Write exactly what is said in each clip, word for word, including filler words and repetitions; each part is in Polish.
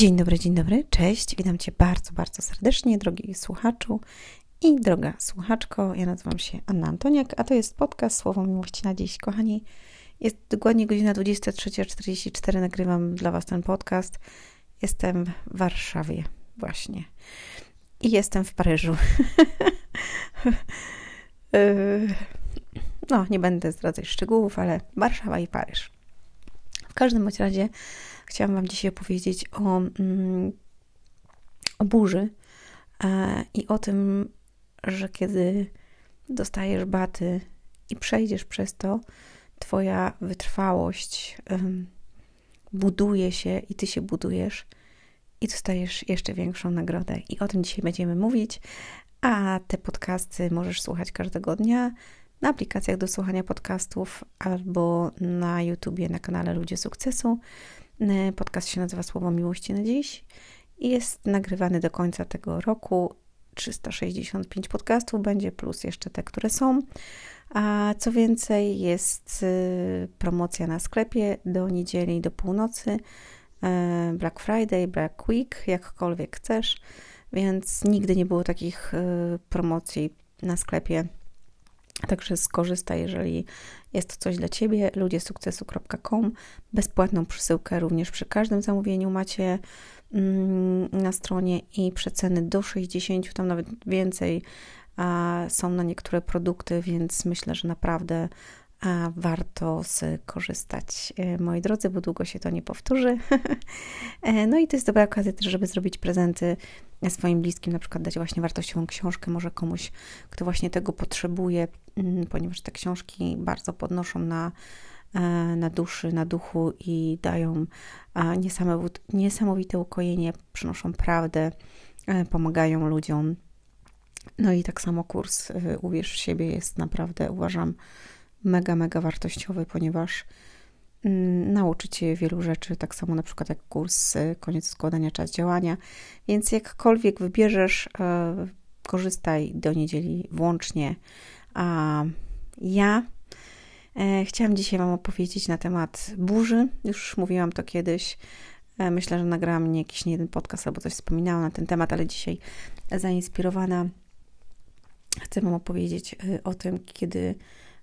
Dzień dobry, dzień dobry, cześć, witam Cię bardzo, bardzo serdecznie, drogi słuchaczu i droga słuchaczko. Ja nazywam się Anna Antoniak, a to jest podcast Słowo Miłości na dziś. Kochani, jest dokładnie godzina dwudziesta trzecia czterdzieści cztery, nagrywam dla Was ten podcast. Jestem w Warszawie właśnie i jestem w Paryżu. No, nie będę zdradzać szczegółów, ale Warszawa i Paryż. W każdym bądź razie chciałam Wam dzisiaj opowiedzieć o, mm, o burzy e, i o tym, że kiedy dostajesz baty i przejdziesz przez to, Twoja wytrwałość um, buduje się i Ty się budujesz i dostajesz jeszcze większą nagrodę. I o tym dzisiaj będziemy mówić, a te podcasty możesz słuchać każdego dnia na aplikacjach do słuchania podcastów albo na YouTubie, na kanale Ludzie Sukcesu. Podcast się nazywa Słowo Miłości na dziś i jest nagrywany do końca tego roku. trzysta sześćdziesiąt pięć podcastów będzie, plus jeszcze te, które są. A co więcej, jest promocja na sklepie do niedzieli, do północy. Black Friday, Black Week, jakkolwiek chcesz. Więc nigdy nie było takich promocji na sklepie. Także skorzystaj, jeżeli jest to coś dla Ciebie. ludzie sukcesu kropka com. Bezpłatną przesyłkę również przy każdym zamówieniu macie mm, na stronie i przeceny do sześćdziesięciu, tam nawet więcej a, są na niektóre produkty, więc myślę, że naprawdę a, warto skorzystać, e, moi drodzy, bo długo się to nie powtórzy. e, no i to jest dobra okazja też, żeby zrobić prezenty swoim bliskim, na przykład dać właśnie wartościową książkę, może komuś, kto właśnie tego potrzebuje, ponieważ te książki bardzo podnoszą na, na duszy, na duchu i dają niesamowite, niesamowite ukojenie, przynoszą prawdę, pomagają ludziom. No i tak samo kurs Uwierz w siebie jest naprawdę, uważam, mega, mega wartościowy, ponieważ nauczy Cię wielu rzeczy, tak samo na przykład jak kurs Koniec składania, czas działania, więc jakkolwiek wybierzesz, e, korzystaj do niedzieli włącznie. A ja e, chciałam dzisiaj Wam opowiedzieć na temat burzy, już mówiłam to kiedyś, e, myślę, że nagrałam nie jakiś nie jeden podcast albo coś wspominałam na ten temat, ale dzisiaj zainspirowana chcę Wam opowiedzieć e, o tym, kiedy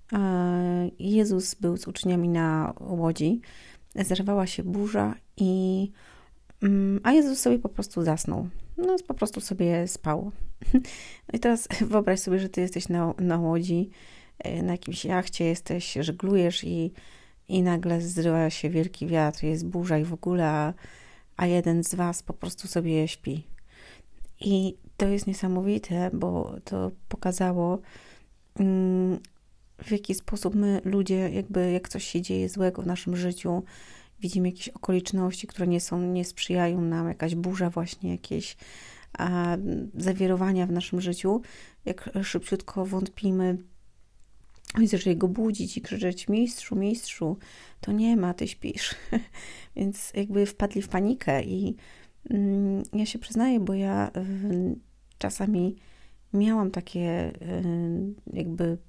Jezus był z uczniami na łodzi, zerwała się burza i a Jezus sobie po prostu zasnął. No, po prostu sobie spał. No i teraz wyobraź sobie, że ty jesteś na, na łodzi, na jakimś jachcie jesteś, żeglujesz i, i nagle zrywa się wielki wiatr, jest burza i w ogóle, a, a jeden z was po prostu sobie śpi. I to jest niesamowite, bo to pokazało mm, w jaki sposób my, ludzie, jakby jak coś się dzieje złego w naszym życiu, widzimy jakieś okoliczności, które nie są, nie sprzyjają nam, jakaś burza właśnie, jakieś a, zawirowania w naszym życiu, jak szybciutko wątpimy, oj, zaczęli go budzić i krzyczeć: mistrzu, mistrzu, to nie ma, ty śpisz. Więc jakby wpadli w panikę i mm, ja się przyznaję, bo ja y, czasami miałam takie y, jakby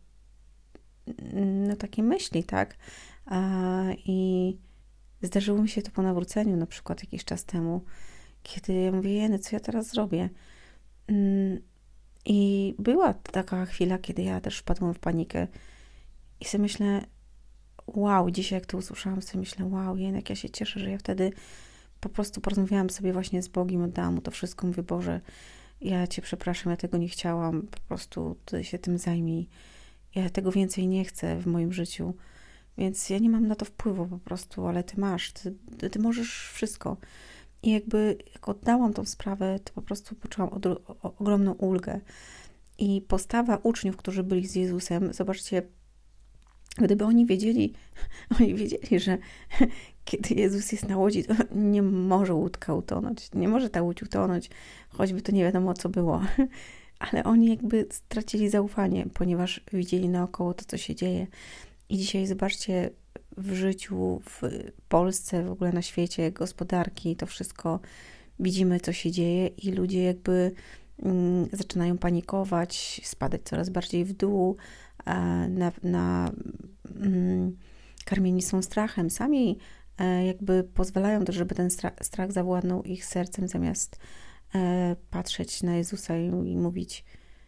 no takie myśli, tak? A, I zdarzyło mi się to po nawróceniu, na przykład jakiś czas temu, kiedy ja mówię: jeny, co ja teraz zrobię? I była taka chwila, kiedy ja też wpadłam w panikę i sobie myślę: wow, dzisiaj jak to usłyszałam, sobie myślę: wow, jeny, jak ja się cieszę, że ja wtedy po prostu porozmawiałam sobie właśnie z Bogiem, oddałam mu to wszystko, mówię: Boże, ja Cię przepraszam, ja tego nie chciałam, po prostu Ty się tym zajmij. Ja tego więcej nie chcę w moim życiu, więc ja nie mam na to wpływu po prostu, ale Ty masz, Ty, ty możesz wszystko. I jakby jak oddałam tą sprawę, to po prostu poczułam odro- o, ogromną ulgę. I postawa uczniów, którzy byli z Jezusem, zobaczcie, gdyby oni wiedzieli, oni wiedzieli, że kiedy Jezus jest na łodzi, to nie może łódka utonąć, nie może ta łódź utonąć, choćby to nie wiadomo co było. Ale oni jakby stracili zaufanie, ponieważ widzieli naokoło to, co się dzieje. I dzisiaj zobaczcie, w życiu, w Polsce, w ogóle na świecie, gospodarki, to wszystko widzimy, co się dzieje i ludzie jakby mm, zaczynają panikować, spadać coraz bardziej w dół, a na, na, mm, karmieni są strachem. Sami jakby pozwalają też, żeby ten strach, strach zawładnął ich sercem, zamiast patrzeć na Jezusa i, i mówić,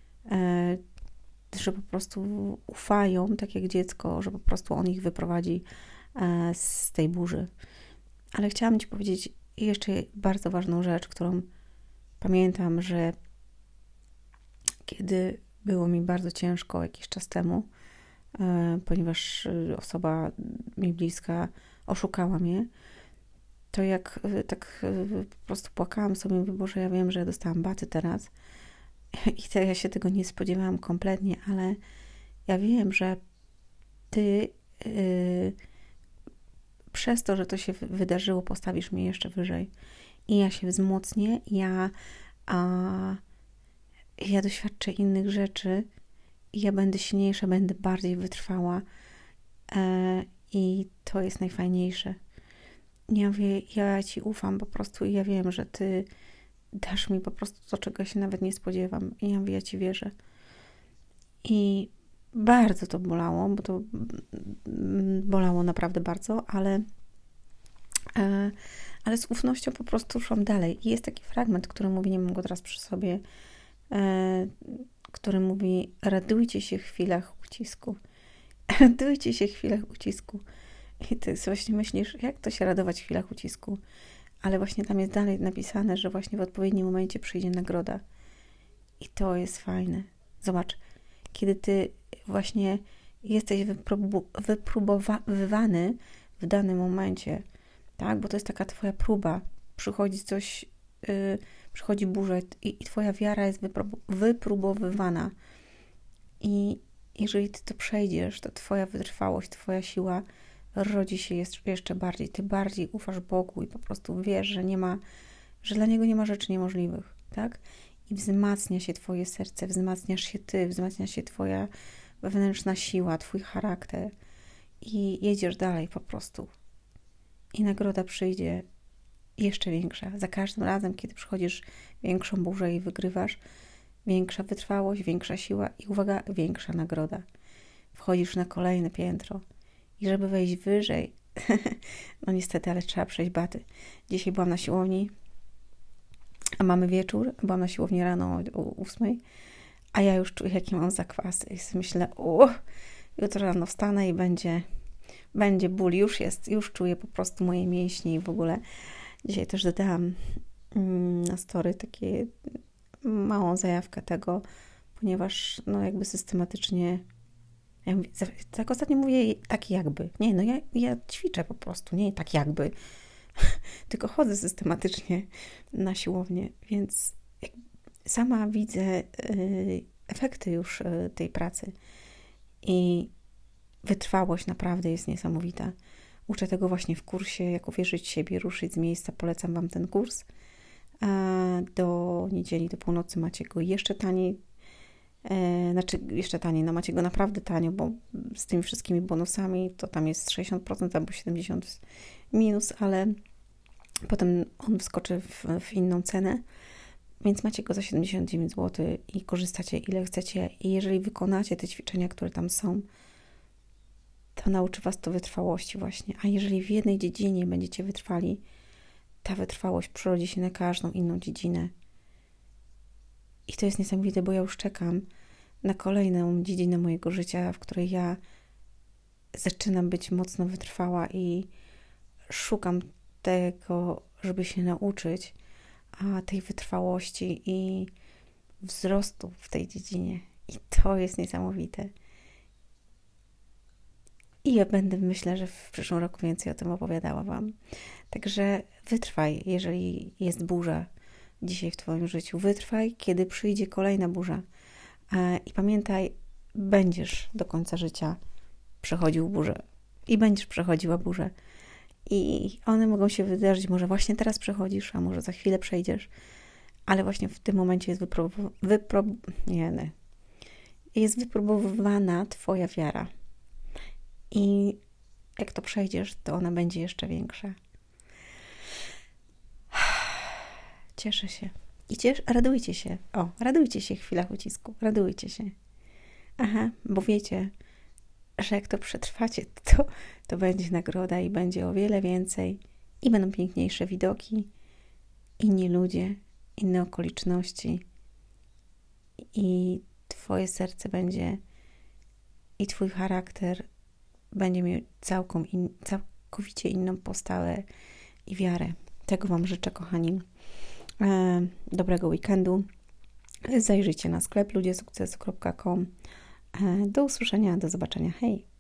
że po prostu ufają, tak jak dziecko, że po prostu On ich wyprowadzi z tej burzy. Ale chciałam Ci powiedzieć jeszcze bardzo ważną rzecz, którą pamiętam, że kiedy było mi bardzo ciężko jakiś czas temu, ponieważ osoba mi bliska oszukała mnie, to jak tak po prostu płakałam sobie, mówię, Boże, ja wiem, że ja dostałam baty teraz i te, ja się tego nie spodziewałam kompletnie, ale ja wiem, że Ty yy, przez to, że to się wydarzyło, postawisz mnie jeszcze wyżej i ja się wzmocnię, ja, a, ja doświadczę innych rzeczy i ja będę silniejsza, będę bardziej wytrwała e, i to jest najfajniejsze. Ja mówię, ja Ci ufam po prostu i ja wiem, że Ty dasz mi po prostu to, czego się nawet nie spodziewam. I ja mówię, ja Ci wierzę. I bardzo to bolało, bo to bolało naprawdę bardzo, ale, e, ale z ufnością po prostu szłam dalej. I jest taki fragment, który mówi, nie mam go teraz przy sobie, e, który mówi, radujcie się w chwilach ucisku. Radujcie się w chwilach ucisku. I ty właśnie myślisz, jak to się radować w chwilach ucisku? Ale właśnie tam jest dalej napisane, że właśnie w odpowiednim momencie przyjdzie nagroda. I to jest fajne. Zobacz, kiedy ty właśnie jesteś wypróbu- wypróbowywany w danym momencie, tak? Bo to jest taka twoja próba. Przychodzi coś, yy, przychodzi burza i, i twoja wiara jest wyprób- wypróbowywana. I jeżeli ty to przejdziesz, to twoja wytrwałość, twoja siła rodzi się jeszcze bardziej. Ty bardziej ufasz Bogu i po prostu wiesz, że nie ma, że dla Niego nie ma rzeczy niemożliwych, tak? I wzmacnia się twoje serce, wzmacniasz się ty, wzmacnia się twoja wewnętrzna siła, twój charakter i jedziesz dalej po prostu. I nagroda przyjdzie jeszcze większa. Za każdym razem, kiedy przychodzisz większą burzę i wygrywasz, większa wytrwałość, większa siła i uwaga, większa nagroda. Wchodzisz na kolejne piętro. I żeby wejść wyżej, no niestety, ale trzeba przejść baty. Dzisiaj byłam na siłowni, a mamy wieczór, byłam na siłowni rano o ósmej, a ja już czuję, jakie mam zakwasy. I sobie myślę, o, jutro rano wstanę i będzie, będzie ból. Już jest, już czuję po prostu moje mięśnie i w ogóle. Dzisiaj też dodałam na story takie małą zajawkę tego, ponieważ no jakby systematycznie ja mówię, tak ostatnio mówię tak jakby. Nie, no ja, ja ćwiczę po prostu, nie tak jakby. Tylko chodzę systematycznie na siłownię, więc sama widzę y, efekty już y, tej pracy. I wytrwałość naprawdę jest niesamowita. Uczę tego właśnie w kursie, jak uwierzyć w siebie, ruszyć z miejsca. Polecam Wam ten kurs. A do niedzieli, do północy macie go jeszcze taniej. E, znaczy jeszcze taniej, no macie go naprawdę tanio, bo z tymi wszystkimi bonusami to tam jest sześćdziesiąt procent albo siedemdziesiąt procent minus, ale potem on wskoczy w, w inną cenę, więc macie go za siedemdziesiąt dziewięć złotych i korzystacie ile chcecie i jeżeli wykonacie te ćwiczenia, które tam są, to nauczy Was to wytrwałości właśnie, a jeżeli w jednej dziedzinie będziecie wytrwali, ta wytrwałość przyrodzi się na każdą inną dziedzinę. I to jest niesamowite, bo ja już czekam na kolejną dziedzinę mojego życia, w której ja zaczynam być mocno wytrwała i szukam tego, żeby się nauczyć, a tej wytrwałości i wzrostu w tej dziedzinie. I to jest niesamowite. I ja będę, myślę, że w przyszłym roku więcej o tym opowiadała Wam. Także wytrwaj, jeżeli jest burza dzisiaj w Twoim życiu. Wytrwaj, kiedy przyjdzie kolejna burza. I pamiętaj, będziesz do końca życia przechodził burzę. I będziesz przechodziła burzę. I one mogą się wydarzyć, może właśnie teraz przechodzisz, a może za chwilę przejdziesz, ale właśnie w tym momencie jest wypro- wypro- nie, nie. jest wypróbowana Twoja wiara. I jak to przejdziesz, to ona będzie jeszcze większa. Cieszę się. I ciesz, radujcie się. O, radujcie się w chwilach ucisku. Radujcie się. Aha, bo wiecie, że jak to przetrwacie, to, to będzie nagroda i będzie o wiele więcej i będą piękniejsze widoki, inni ludzie, inne okoliczności i Twoje serce będzie i Twój charakter będzie miał całką in, całkowicie inną postawę i wiarę. Tego Wam życzę, kochani. E, dobrego weekendu. Zajrzyjcie na sklep ludzie sukcesu kropka com. E, do usłyszenia, do zobaczenia. Hej!